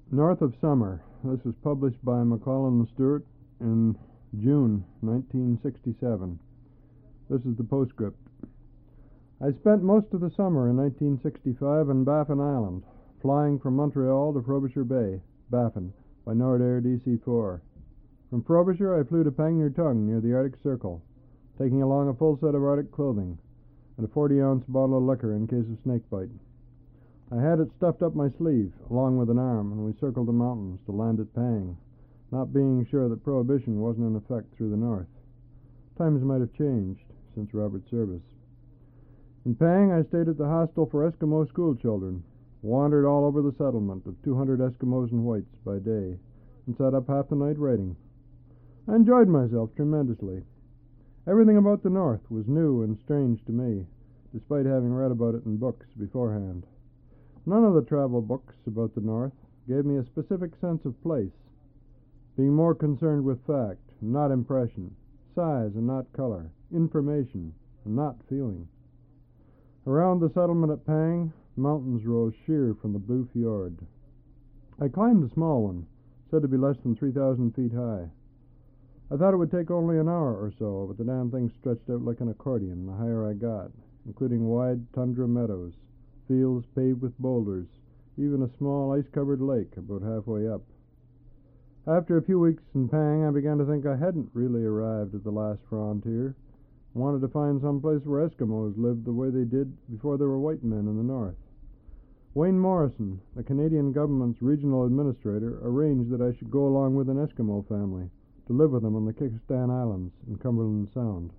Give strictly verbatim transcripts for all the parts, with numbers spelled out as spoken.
North of Summer. This was published by McClellan Stewart in June nineteen sixty-seven. This is the postscript. I spent most of the summer in nineteen sixty-five on Baffin Island, flying from Montreal to Frobisher Bay, Baffin, by Nordair D C four. From Frobisher I flew to Pangnirtung near the Arctic Circle, taking along a full set of Arctic clothing and a forty-ounce bottle of liquor in case of snakebite. I had it stuffed up my sleeve, along with an arm, and we circled the mountains to land at Pang, not being sure that prohibition wasn't in effect through the north. Times might have changed since Robert's service. In Pang, I stayed at the hostel for Eskimo schoolchildren, wandered all over the settlement of two hundred Eskimos and whites by day, and sat up half the night writing. I enjoyed myself tremendously. Everything about the north was new and strange to me, despite having read about it in books beforehand. None of the travel books about the north gave me a specific sense of place, being more concerned with fact, not impression, size and not color, information and not feeling. Around the settlement at Pang, mountains rose sheer from the blue fjord. I climbed a small one, said to be less than three thousand feet high. I thought it would take only an hour or so, but the damn thing stretched out like an accordion the higher I got, including wide tundra meadows, fields paved with boulders, even a small ice-covered lake about halfway up. After a few weeks in Pang, I began to think I hadn't really arrived at the last frontier. I wanted to find some place where Eskimos lived the way they did before there were white men in the north. Wayne Morrison, the Canadian government's regional administrator, arranged that I should go along with an Eskimo family to live with them on the Kyrgyzstan Islands in Cumberland Sound.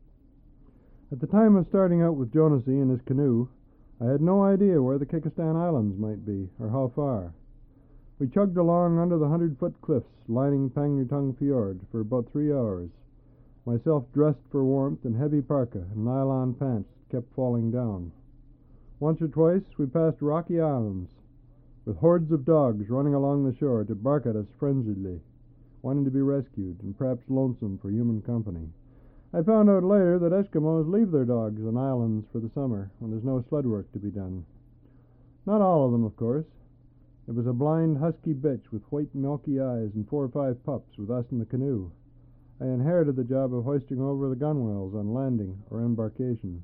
At the time of starting out with Jonassy in his canoe, I had no idea where the Kyrgyzstan Islands might be, or how far. We chugged along under the hundred-foot cliffs lining Pangnirtung Fjord for about three hours, myself dressed for warmth in heavy parka and nylon pants that kept falling down. Once or twice we passed rocky islands, with hordes of dogs running along the shore to bark at us frenziedly, wanting to be rescued and perhaps lonesome for human company. I found out later that Eskimos leave their dogs on islands for the summer when there's no sled work to be done. Not all of them, of course. There was a blind husky bitch with white milky eyes and four or five pups with us in the canoe. I inherited the job of hoisting over the gunwales on landing or embarkation.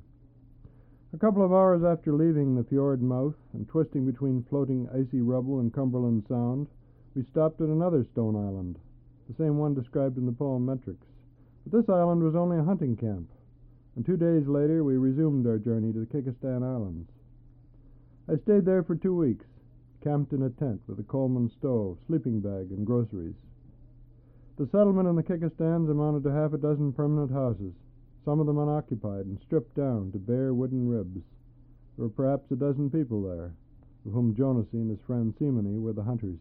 A couple of hours after leaving the fjord mouth and twisting between floating icy rubble in Cumberland Sound, we stopped at another stone island, the same one described in the poem Metrics. But this island was only a hunting camp, and two days later we resumed our journey to the Kyrgyzstan Islands. I stayed there for two weeks, camped in a tent with a Coleman stove, sleeping bag, and groceries. The settlement in the Kyrgyzstans amounted to half a dozen permanent houses, some of them unoccupied and stripped down to bare wooden ribs. There were perhaps a dozen people there, of whom Jonassy and his friend Simony were the hunters.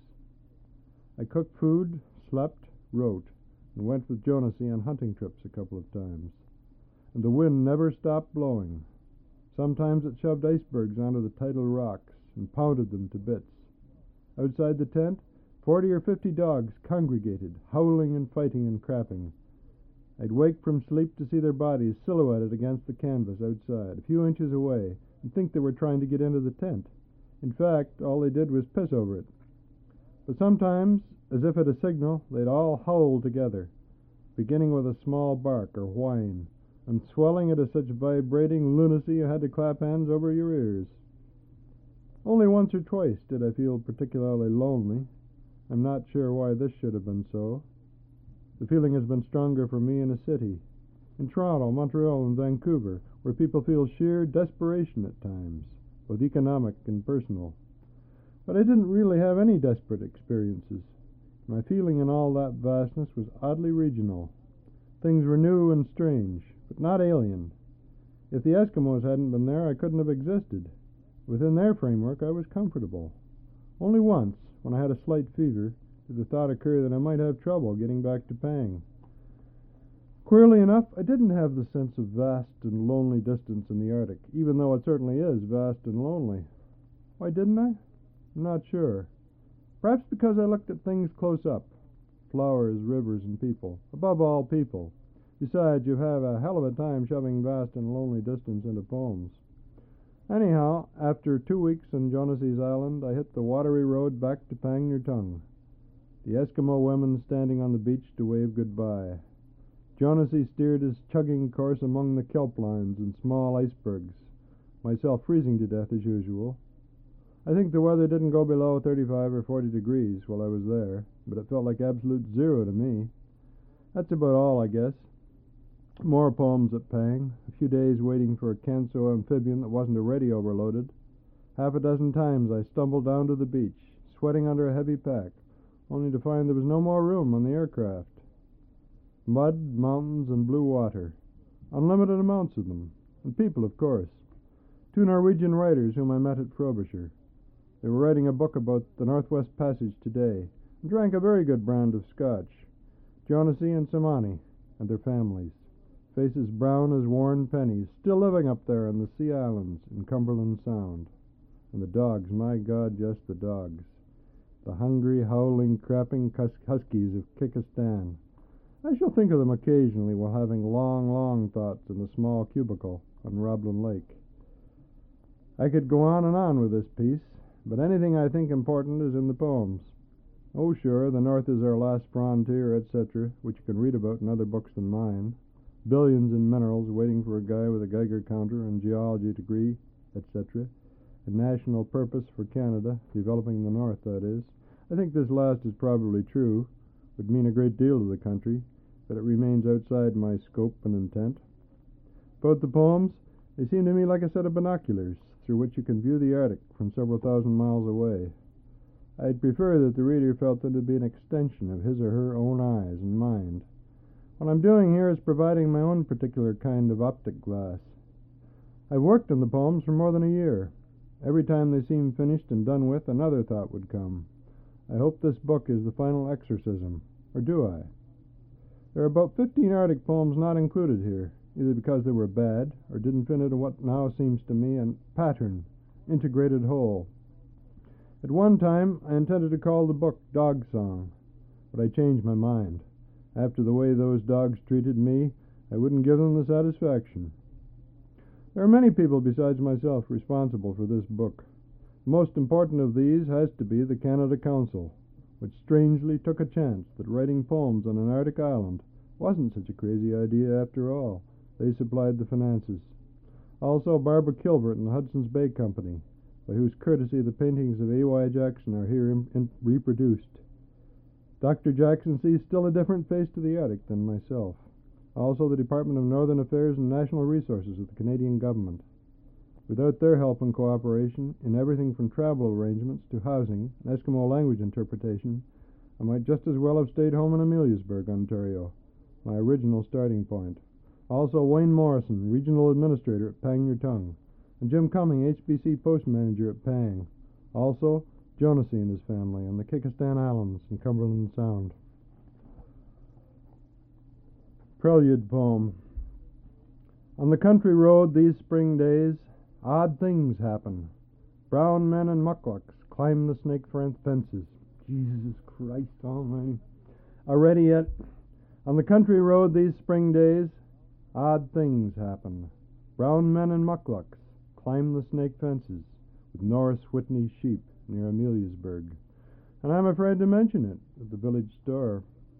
I cooked food, slept, wrote, and went with Jonassy on hunting trips a couple of times. And the wind never stopped blowing. Sometimes it shoved icebergs onto the tidal rocks and pounded them to bits. Outside the tent, forty or fifty dogs congregated, howling and fighting and crapping. I'd wake from sleep to see their bodies silhouetted against the canvas outside, a few inches away, and think they were trying to get into the tent. In fact, all they did was piss over it. But sometimes, as if at a signal, they'd all howl together, beginning with a small bark or whine, and swelling into such vibrating lunacy you had to clap hands over your ears. Only once or twice did I feel particularly lonely. I'm not sure why this should have been so. The feeling has been stronger for me in a city, in Toronto, Montreal, and Vancouver, where people feel sheer desperation at times, both economic and personal. But I didn't really have any desperate experiences. My feeling in all that vastness was oddly regional. Things were new and strange, but not alien. If the Eskimos hadn't been there, I couldn't have existed. Within their framework, I was comfortable. Only once, when I had a slight fever, did the thought occur that I might have trouble getting back to Pang. Queerly enough, I didn't have the sense of vast and lonely distance in the Arctic, even though it certainly is vast and lonely. Why didn't I? I'm not sure. Perhaps because I looked at things close up. Flowers, rivers, and people. Above all, people. Besides, you have a hell of a time shoving vast and lonely distance into poems. Anyhow, after two weeks on Jonasey's Island, I hit the watery road back to Pangnirtung, the Eskimo women standing on the beach to wave goodbye. Jonasey steered his chugging course among the kelp lines and small icebergs, myself freezing to death as usual. I think the weather didn't go below thirty-five or forty degrees while I was there, but it felt like absolute zero to me. That's about all, I guess. More poems at Pang, a few days waiting for a Canso amphibian that wasn't already overloaded. Half a dozen times I stumbled down to the beach, sweating under a heavy pack, only to find there was no more room on the aircraft. Mud, mountains, and blue water. Unlimited amounts of them. And people, of course. Two Norwegian writers whom I met at Frobisher. They were writing a book about the Northwest Passage today, and drank a very good brand of scotch. Jonasey and Samani, and their families. Faces brown as worn pennies, still living up there in the Sea Islands in Cumberland Sound. And the dogs, my God, just the dogs. The hungry, howling, crapping huskies of Kyrgyzstan. I shall think of them occasionally while having long, long thoughts in a small cubicle on Roblin Lake. I could go on and on with this piece, but anything I think important is in the poems. Oh, sure, the North is our last frontier, et cetera, which you can read about in other books than mine. Billions in minerals waiting for a guy with a Geiger counter and geology degree, et cetera. A national purpose for Canada, developing the North, that is. I think this last is probably true, would mean a great deal to the country, but it remains outside my scope and intent. About the poems, they seem to me like a set of binoculars, through which you can view the Arctic from several thousand miles away. I'd prefer that the reader felt them to be an extension of his or her own eyes and mind. What I'm doing here is providing my own particular kind of optic glass. I've worked on the poems for more than a year. Every time they seemed finished and done with, another thought would come. I hope this book is the final exorcism. Or do I? There are about fifteen Arctic poems not included here, either because they were bad or didn't fit into what now seems to me a pattern, integrated whole. At one time, I intended to call the book Dog Song, but I changed my mind. After the way those dogs treated me, I wouldn't give them the satisfaction. There are many people besides myself responsible for this book. The most important of these has to be the Canada Council, which strangely took a chance that writing poems on an Arctic island wasn't such a crazy idea after all. They supplied the finances. Also Barbara Kilbert and the Hudson's Bay Company, by whose courtesy the paintings of A Y Jackson are here in, in, reproduced. Doctor Jackson sees still a different face to the Arctic than myself. Also the Department of Northern Affairs and National Resources of the Canadian government. Without their help and cooperation in everything from travel arrangements to housing and Eskimo language interpretation, I might just as well have stayed home in Ameliasburg, Ontario, my original starting point. Also Wayne Morrison, Regional Administrator at Pangnirtung, and Jim Cumming, H B C Post Manager at Pang. Also Jonasey and his family on the Kyrgyzstan Islands in Cumberland Sound. Prelude poem. On the country road these spring days, odd things happen. Brown men and mucklucks climb the snake fences. Jesus Christ almighty. Are ready yet? On the country road these spring days, odd things happen. Brown men and mucklucks climb the snake fences with Norris Whitney sheep near Ameliasburg. And I'm afraid to mention it at the village store.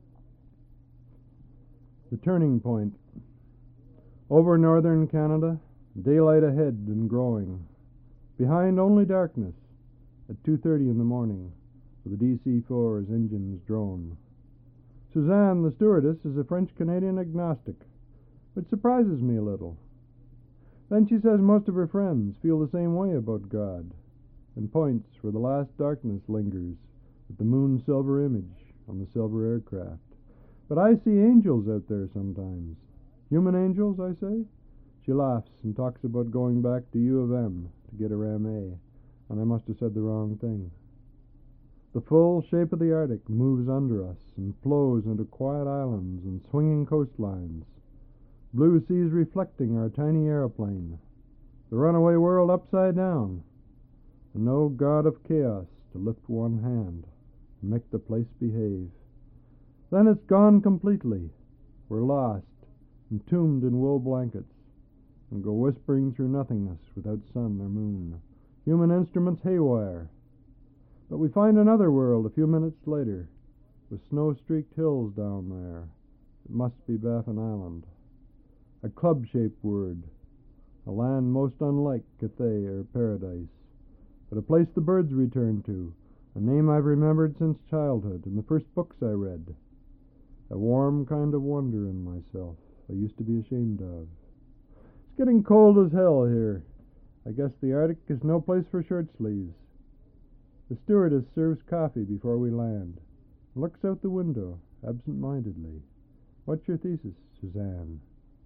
The turning point. Over northern Canada, daylight ahead and growing. Behind only darkness at two thirty in the morning, with the D C four's engines drone. Suzanne, the stewardess, is a French-Canadian agnostic, which surprises me a little. Then she says most of her friends feel the same way about God, and points where the last darkness lingers with the moon's silver image on the silver aircraft. But I see angels out there sometimes. Human angels, I say? She laughs and talks about going back to U of M to get her M A, and I must have said the wrong thing. The full shape of the Arctic moves under us and flows into quiet islands and swinging coastlines. Blue seas reflecting our tiny aeroplane. The runaway world upside down. And no god of chaos to lift one hand and make the place behave. Then it's gone completely. We're lost, entombed in wool blankets, and go whispering through nothingness without sun or moon. Human instruments haywire. But we find another world a few minutes later, with snow-streaked hills down there. It must be Baffin Island. A club-shaped word, a land most unlike Cathay or Paradise, but a place the birds return to, a name I've remembered since childhood and the first books I read. A warm kind of wonder in myself I used to be ashamed of. It's getting cold as hell here. I guess the Arctic is no place for shirt sleeves. The stewardess serves coffee before we land, and looks out the window absent-mindedly. What's your thesis, Suzanne?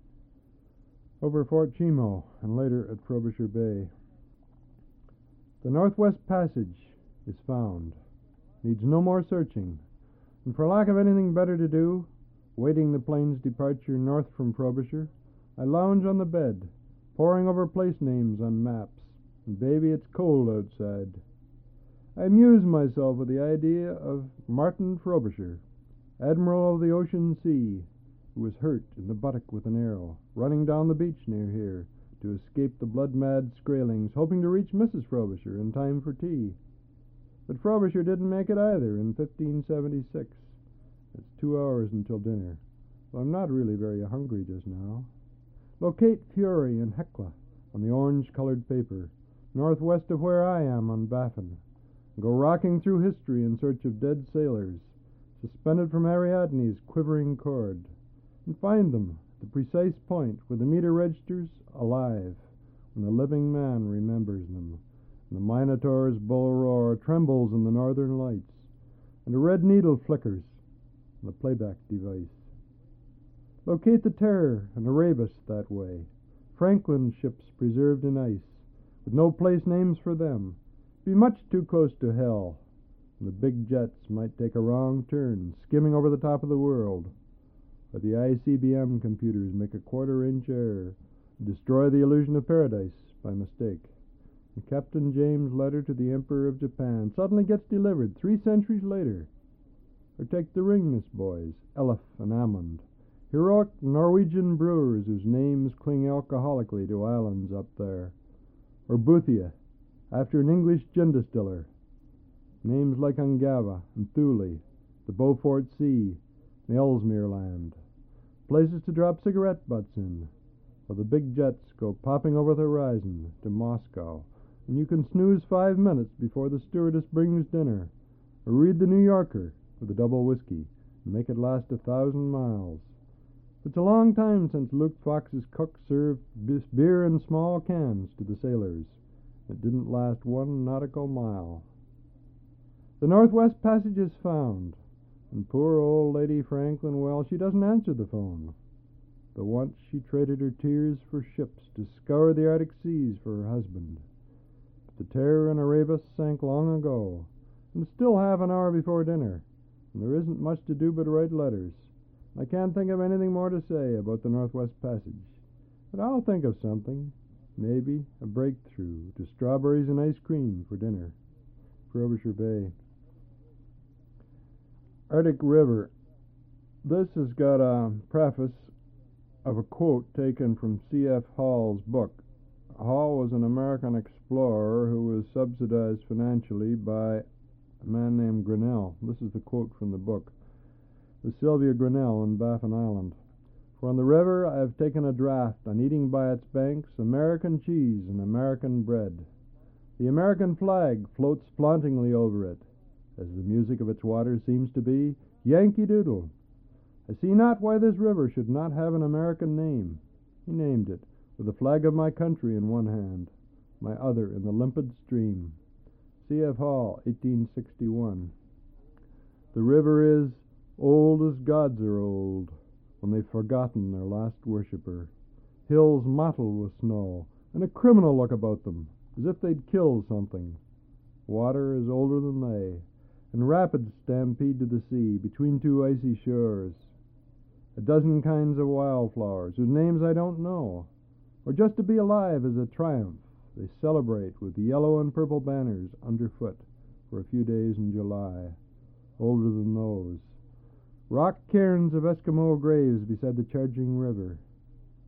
Over Fort Chimo and later at Frobisher Bay. The Northwest Passage is found. Needs no more searching. And for lack of anything better to do, waiting the plane's departure north from Frobisher, I lounge on the bed, poring over place names on maps. And baby, it's cold outside. I amuse myself with the idea of Martin Frobisher, Admiral of the Ocean Sea, who was hurt in the buttock with an arrow, running down the beach near here to escape the blood-mad Skraelings, hoping to reach Missus Frobisher in time for tea. But Frobisher didn't make it either in fifteen seventy-six. It's two hours until dinner, so I'm not really very hungry just now. Locate Fury and Hecla on the orange-colored paper, northwest of where I am on Baffin. Go rocking through history in search of dead sailors, suspended from Ariadne's quivering cord, and find them at the precise point where the meter registers alive, when the living man remembers them, and the Minotaur's bull roar trembles in the northern lights, and a red needle flickers on the playback device. Locate the Terror and Erebus that way, Franklin ships preserved in ice, with no place names for them. Be much too close to hell, and the big jets might take a wrong turn, skimming over the top of the world. Or the I C B M computers make a quarter-inch error, destroy the illusion of paradise by mistake. And Captain James' letter to the Emperor of Japan suddenly gets delivered three centuries later. Or take the Ringness boys, Elif and Amund, heroic Norwegian brewers whose names cling alcoholically to islands up there. Or Boothia, after an English gin distiller. Names like Ungava and Thule, the Beaufort Sea, and Ellesmere Land. Places to drop cigarette butts in, while the big jets go popping over the horizon to Moscow, and you can snooze five minutes before the stewardess brings dinner, or read the New Yorker with a double whiskey, and make it last a thousand miles. It's a long time since Luke Fox's cook served beer in small cans to the sailors. It didn't last one nautical mile. The Northwest Passage is found, and poor old Lady Franklin, well, she doesn't answer the phone. Though once she traded her tears for ships to scour the Arctic seas for her husband. But the Terror and Erebus sank long ago, and it's still half an hour before dinner, and there isn't much to do but write letters. I can't think of anything more to say about the Northwest Passage, but I'll think of something. Maybe a breakthrough to strawberries and ice cream for dinner. Frobisher Bay. Arctic River. This has got a preface of a quote taken from C F Hall's book. Hall was an American explorer who was subsidized financially by a man named Grinnell. This is the quote from the book. The Sylvia Grinnell on Baffin Island. For on the river I have taken a draught on eating by its banks American cheese and American bread. The American flag floats flauntingly over it, as the music of its waters seems to be Yankee Doodle. I see not why this river should not have an American name. He named it, with the flag of my country in one hand, my other in the limpid stream. C F Hall, eighteen sixty-one. The river is old as gods are old, when they've forgotten their last worshipper. Hills mottled with snow, and a criminal look about them, as if they'd killed something. Water is older than they, and rapids stampede to the sea between two icy shores. A dozen kinds of wildflowers, whose names I don't know, or just to be alive is a triumph they celebrate with yellow and purple banners underfoot for a few days in July. Older than those. Rock cairns of Eskimo graves beside the charging river.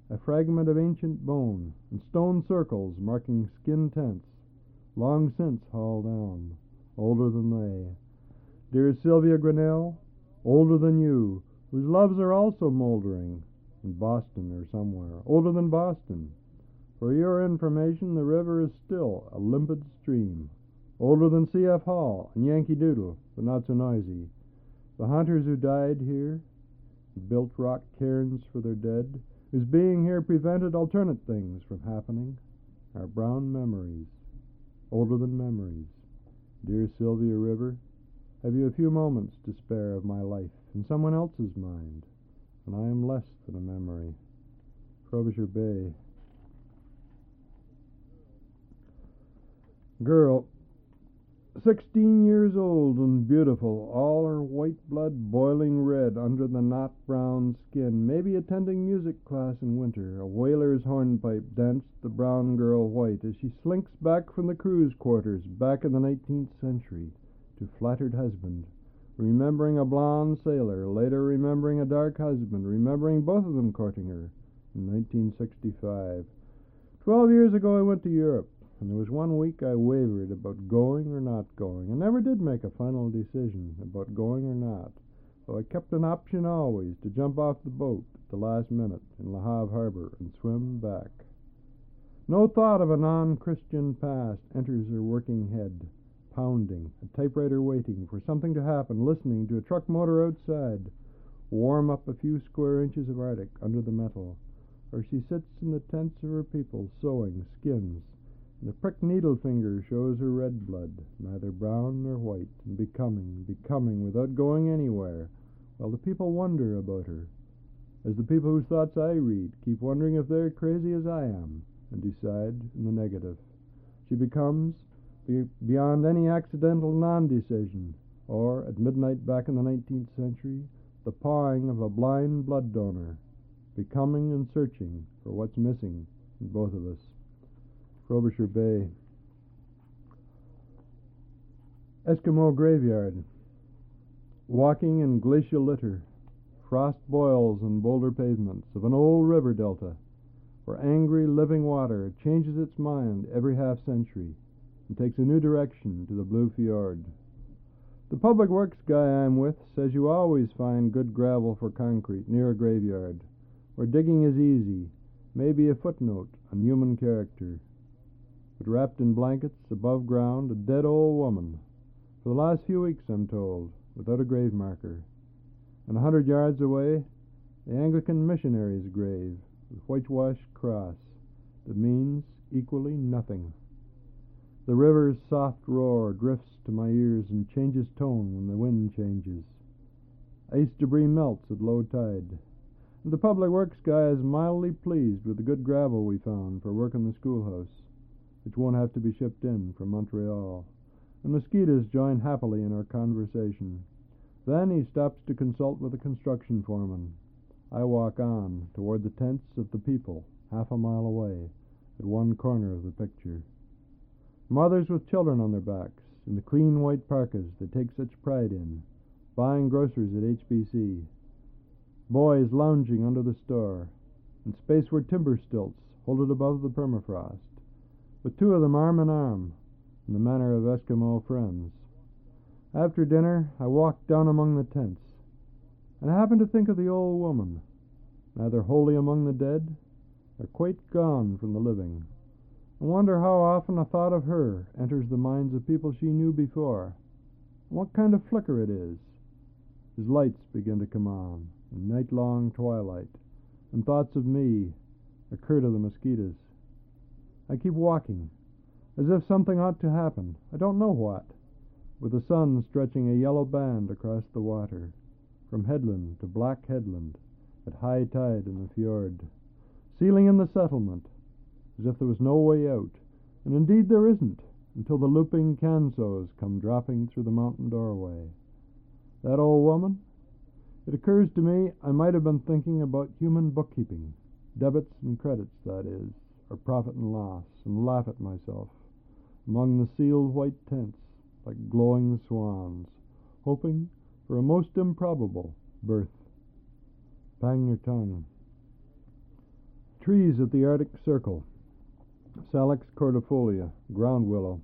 a fragment of ancient bone, and stone circles marking skin tents, long since hauled down, older than they. Dear Sylvia Grinnell, older than you, whose loves are also moldering, in Boston or somewhere, older than Boston. For your information, the river is still a limpid stream, older than C F Hall and Yankee Doodle, but not so noisy. The hunters who died here, who built rock cairns for their dead, whose being here prevented alternate things from happening, are brown memories, older than memories. Dear Sylvia River, have you a few moments to spare of my life in someone else's mind, and I am less than a memory. Frobisher Bay. Girl, sixteen years old and beautiful, all her white blood boiling red under the knot brown skin, maybe attending music class in winter. A whaler's hornpipe danced the brown girl white as she slinks back from the cruise quarters back in the nineteenth century to flattered husband, remembering a blonde sailor, later remembering a dark husband, remembering both of them courting her in nineteen sixty-five. Twelve years ago I went to Europe, and there was one week I wavered about going or not going. I never did make a final decision about going or not, though I kept an option always to jump off the boat at the last minute in Le Havre Harbor and swim back. No thought of a non-Christian past enters her working head, pounding, a typewriter waiting for something to happen, listening to a truck motor outside warm up a few square inches of Arctic under the metal, or she sits in the tents of her people sewing skins. The prick needle finger shows her red blood, neither brown nor white, and becoming, becoming, without going anywhere, while the people wonder about her, as the people whose thoughts I read keep wondering if they're crazy as I am, and decide in the negative. She becomes, be- beyond any accidental non-decision, or, at midnight back in the nineteenth century, the pawing of a blind blood donor, becoming and searching for what's missing in both of us. Frobisher Bay. Eskimo Graveyard. Walking in glacial litter, frost boils and boulder pavements of an old river delta, where angry living water changes its mind every half century and takes a new direction to the blue fjord. The public works guy I'm with says you always find good gravel for concrete near a graveyard, where digging is easy, maybe a footnote on human character. But wrapped in blankets, above ground, a dead old woman, for the last few weeks, I'm told, without a grave marker. And a hundred yards away, the Anglican missionary's grave, with whitewashed cross, that means equally nothing. The river's soft roar drifts to my ears and changes tone when the wind changes. Ice debris melts at low tide. And the public works guy is mildly pleased with the good gravel we found for work in the schoolhouse, which won't have to be shipped in from Montreal, and mosquitoes join happily in our conversation. Then he stops to consult with the construction foreman. I walk on toward the tents of the people, half a mile away, at one corner of the picture. Mothers with children on their backs, in the clean white parkas they take such pride in, buying groceries at H B C. Boys lounging under the store, in space where timber stilts hold it above the permafrost, with two of them arm in arm, in the manner of Eskimo friends. After dinner, I walked down among the tents, and I happened to think of the old woman, neither wholly among the dead, nor quite gone from the living, and wonder how often a thought of her enters the minds of people she knew before, and what kind of flicker it is, as lights begin to come on, in night-long twilight, and thoughts of me occur to the mosquitoes. I keep walking, as if something ought to happen, I don't know what, with the sun stretching a yellow band across the water, from headland to black headland, at high tide in the fjord, sealing in the settlement, as if there was no way out, and indeed there isn't, until the looping cansos come dropping through the mountain doorway. That old woman? It occurs to me I might have been thinking about human bookkeeping, debits and credits, that is, or profit and loss, and laugh at myself, among the sealed white tents, like glowing swans, hoping for a most improbable birth. Pang your tongue. Trees at the Arctic Circle. Salix cordifolia, ground willow.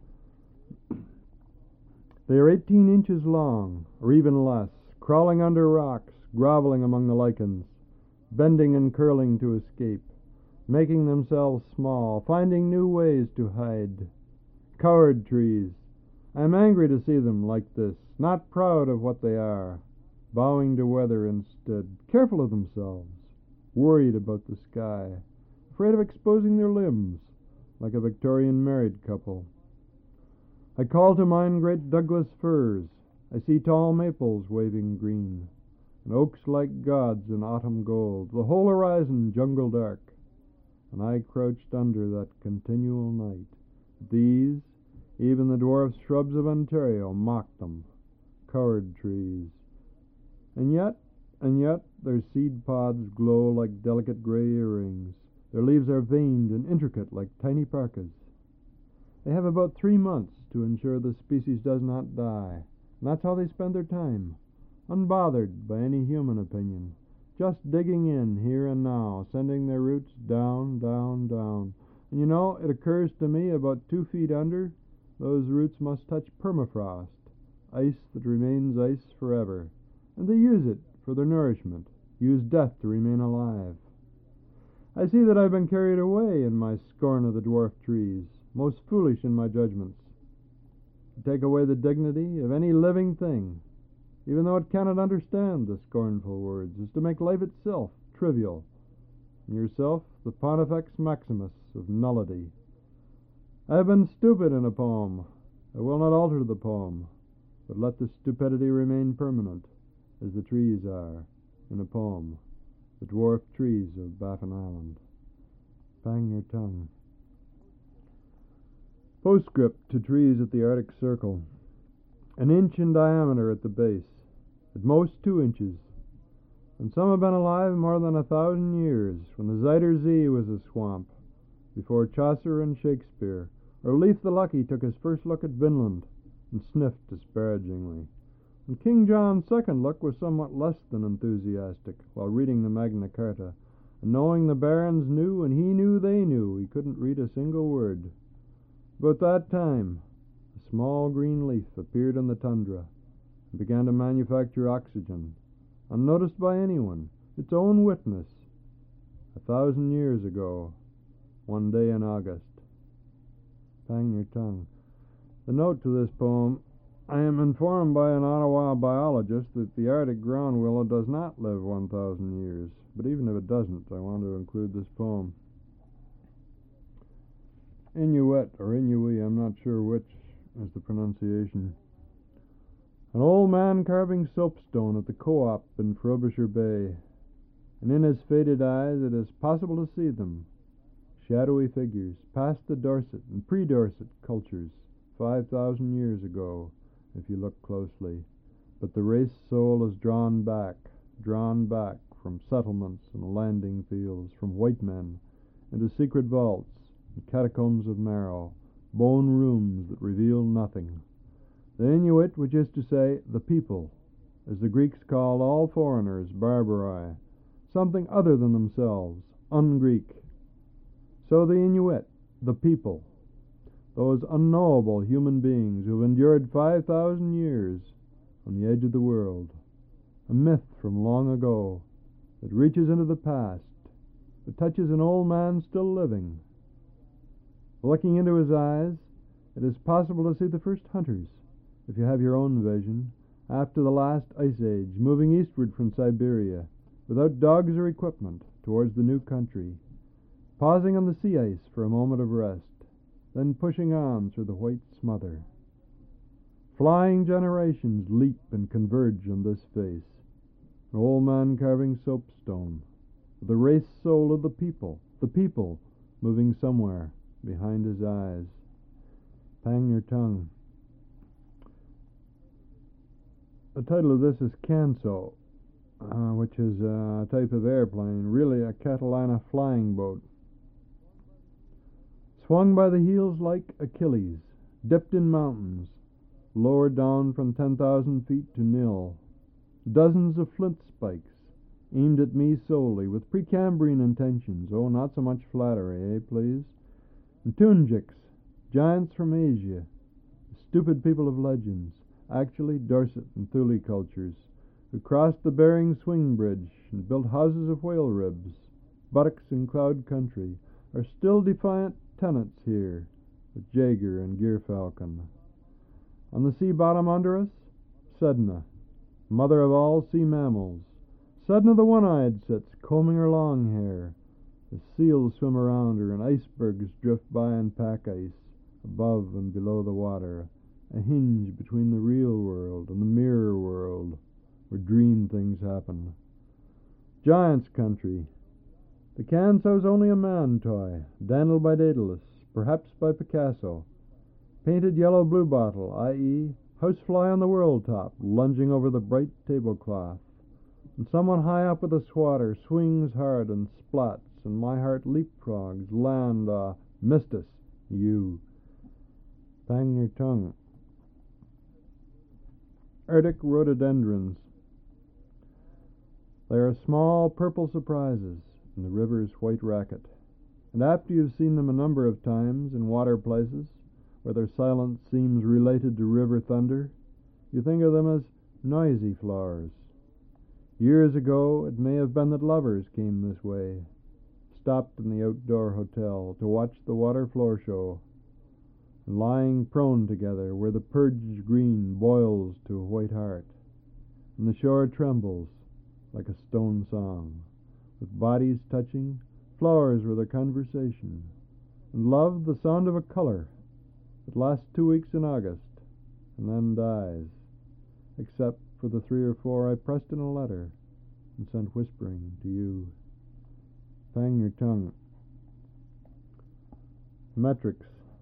They are eighteen inches long, or even less, crawling under rocks, groveling among the lichens, bending and curling to escape, making themselves small, finding new ways to hide. Coward trees. I am angry to see them like this, not proud of what they are, bowing to weather instead, careful of themselves, worried about the sky, afraid of exposing their limbs, like a Victorian married couple. I call to mind great Douglas firs. I see tall maples waving green, and oaks like gods in autumn gold, the whole horizon jungle dark. And I crouched under that continual night. These, even the dwarf shrubs of Ontario, mocked them. Coward trees. And yet, and yet, their seed pods glow like delicate gray earrings. Their leaves are veined and intricate like tiny parkas. They have about three months to ensure the species does not die. And that's how they spend their time, unbothered by any human opinion, just digging in here and now, sending their roots down, down, down. And you know, it occurs to me about two feet under, those roots must touch permafrost, ice that remains ice forever. And they use it for their nourishment, use death to remain alive. I see that I've been carried away in my scorn of the dwarf trees, most foolish in my judgments. To take away the dignity of any living thing, even though it cannot understand the scornful words, is to make life itself trivial, and yourself the Pontifex Maximus of nullity. I have been stupid in a poem. I will not alter the poem, but let the stupidity remain permanent, as the trees are, in a poem, the dwarf trees of Baffin Island. Bang your tongue. Postscript to trees at the Arctic Circle. An inch in diameter at the base, at most two inches, and some have been alive more than a thousand years, when the Zuyder Zee was a swamp, before Chaucer and Shakespeare, or Leif the Lucky took his first look at Vinland, and sniffed disparagingly. And King John's second look was somewhat less than enthusiastic, while reading the Magna Carta, and knowing the barons knew, and he knew they knew, he couldn't read a single word. About that time, a small green leaf appeared in the tundra, and began to manufacture oxygen, unnoticed by anyone, its own witness, a thousand years ago, one day in August. Bang your tongue. The note to this poem: I am informed by an Ottawa biologist that the Arctic ground willow does not live one thousand years, but even if it doesn't, I want to include this poem. Inuit, or Inuit, I'm not sure which is the pronunciation. An old man carving soapstone at the Co-op in Frobisher Bay, and in his faded eyes it is possible to see them, shadowy figures, past the Dorset and pre-Dorset cultures, five thousand years ago, if you look closely. But the race soul is drawn back, drawn back from settlements and landing fields, from white men, into secret vaults and catacombs of marrow, bone rooms that reveal nothing. The Inuit, which is to say, the people, as the Greeks called all foreigners, barbarai, something other than themselves, un-Greek. So the Inuit, the people, those unknowable human beings who have endured five thousand years on the edge of the world, a myth from long ago that reaches into the past, that touches an old man still living. Looking into his eyes, it is possible to see the first hunters, if you have your own vision, after the last ice age, moving eastward from Siberia, without dogs or equipment, towards the new country, pausing on the sea ice for a moment of rest, then pushing on through the white smother. Flying generations leap and converge on this face, an old man carving soapstone, the race soul of the people, the people moving somewhere behind his eyes. Hang your tongue. The title of this is Canso, uh, which is a type of airplane, really a Catalina flying boat. Swung by the heels like Achilles, dipped in mountains, lowered down from ten thousand feet to nil. Dozens of flint spikes, aimed at me solely, with Precambrian intentions. Oh, not so much flattery, eh, please? And Tunjiks, giants from Asia, stupid people of legends, actually Dorset and Thule cultures, who crossed the Bering Swing Bridge and built houses of whale ribs, buttocks in cloud country, are still defiant tenants here, with Jaeger and Gyrfalcon. On the sea bottom under us, Sedna, mother of all sea mammals. Sedna the one-eyed sits, combing her long hair. The seals swim around her, and icebergs drift by in pack ice, above and below the water, a hinge between the real world and the mirror world, where dream things happen. Giants' country. The Kansou's only a man toy, dandled by Daedalus, perhaps by Picasso. Painted yellow bluebottle, that is, housefly on the world top, lunging over the bright tablecloth. And someone high up with a swatter swings hard and splats, and my heart leapfrogs, land, ah, uh, missed us, you. Bang your tongue. Arctic rhododendrons. They are small purple surprises in the river's white racket, and after you've seen them a number of times in water places, where their silence seems related to river thunder, you think of them as noisy flowers. Years ago, it may have been that lovers came this way, stopped in the outdoor hotel to watch the water floor show, and lying prone together where the purged green boils to a white heart, and the shore trembles like a stone song, with bodies touching, flowers were their conversation, and love the sound of a color that lasts two weeks in August and then dies, except for the three or four I pressed in a letter and sent whispering to you. Fang your tongue. Metrics.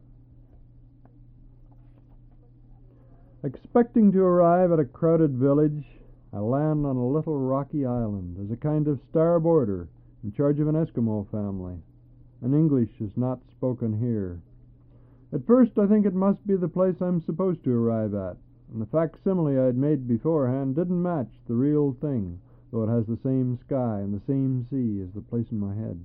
Expecting to arrive at a crowded village, I land on a little rocky island as a kind of starboarder in charge of an Eskimo family, and English is not spoken here. At first I think it must be the place I'm supposed to arrive at, and the facsimile I'd made beforehand didn't match the real thing, though it has the same sky and the same sea as the place in my head.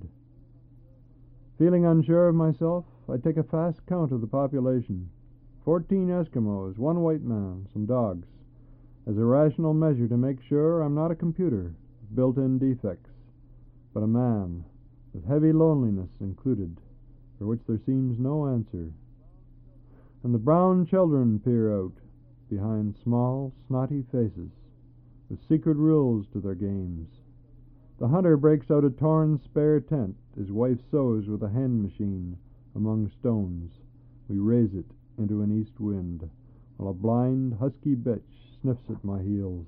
Feeling unsure of myself, I take a fast count of the population. Fourteen Eskimos, one white man, some dogs, as a rational measure to make sure I'm not a computer with built-in defects, but a man, with heavy loneliness included, for which there seems no answer. And the brown children peer out, behind small, snotty faces, with secret rules to their games. The hunter breaks out a torn spare tent his wife sews with a hand machine among stones. We raise it into an east wind, while a blind, husky bitch sniffs at my heels.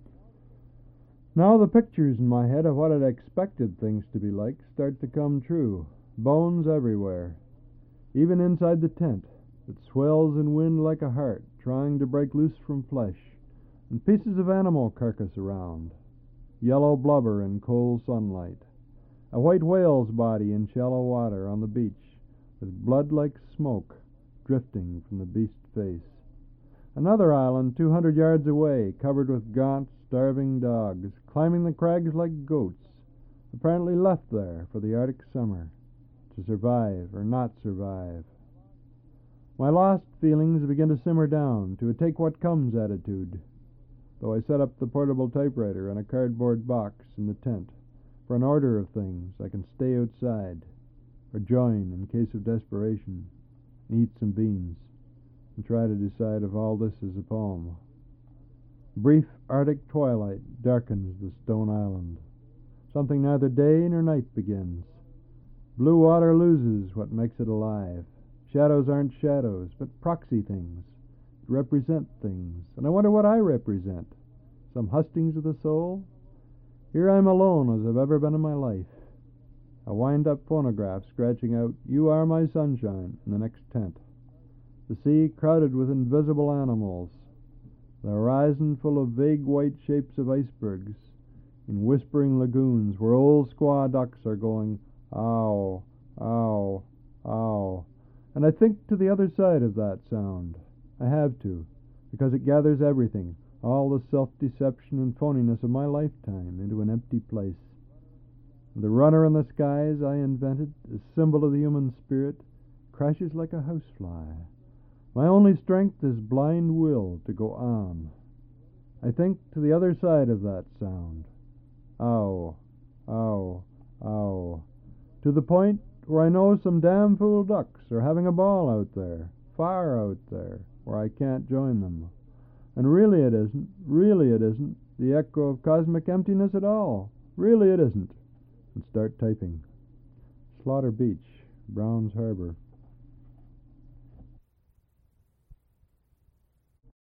Now the pictures in my head of what I'd expected things to be like start to come true. Bones everywhere, even inside the tent, that swells in wind like a heart trying to break loose from flesh, and pieces of animal carcass around, yellow blubber in cold sunlight, a white whale's body in shallow water on the beach, with blood like smoke drifting from the beast's face. Another island two hundred yards away, covered with gaunt, starving dogs, climbing the crags like goats, apparently left there for the Arctic summer, to survive or not survive. My lost feelings begin to simmer down to a take-what-comes attitude, though I set up the portable typewriter on a cardboard box in the tent for an order of things I can stay outside, or join in case of desperation, and eat some beans, and try to decide if all this is a poem. Brief Arctic twilight darkens the stone island. Something neither day nor night begins. Blue water loses what makes it alive. Shadows aren't shadows, but proxy things, represent things, and I wonder what I represent. Some hustings of the soul? Here I'm alone as I've ever been in my life. A wind-up phonograph scratching out, "You are my sunshine," in the next tent. The sea crowded with invisible animals. The horizon full of vague white shapes of icebergs in whispering lagoons where old squaw ducks are going, ow, ow, ow. And I think to the other side of that sound. I have to, because it gathers everything, all the self-deception and phoniness of my lifetime into an empty place. The runner in the skies I invented, a symbol of the human spirit, crashes like a housefly. My only strength is blind will to go on. I think to the other side of that sound. Ow, ow, ow. To the point where I know some damn fool ducks are having a ball out there, far out there, where I can't join them. And really it isn't, really it isn't the echo of cosmic emptiness at all. Really it isn't. And start typing. Slaughter Beach, Browns Harbor.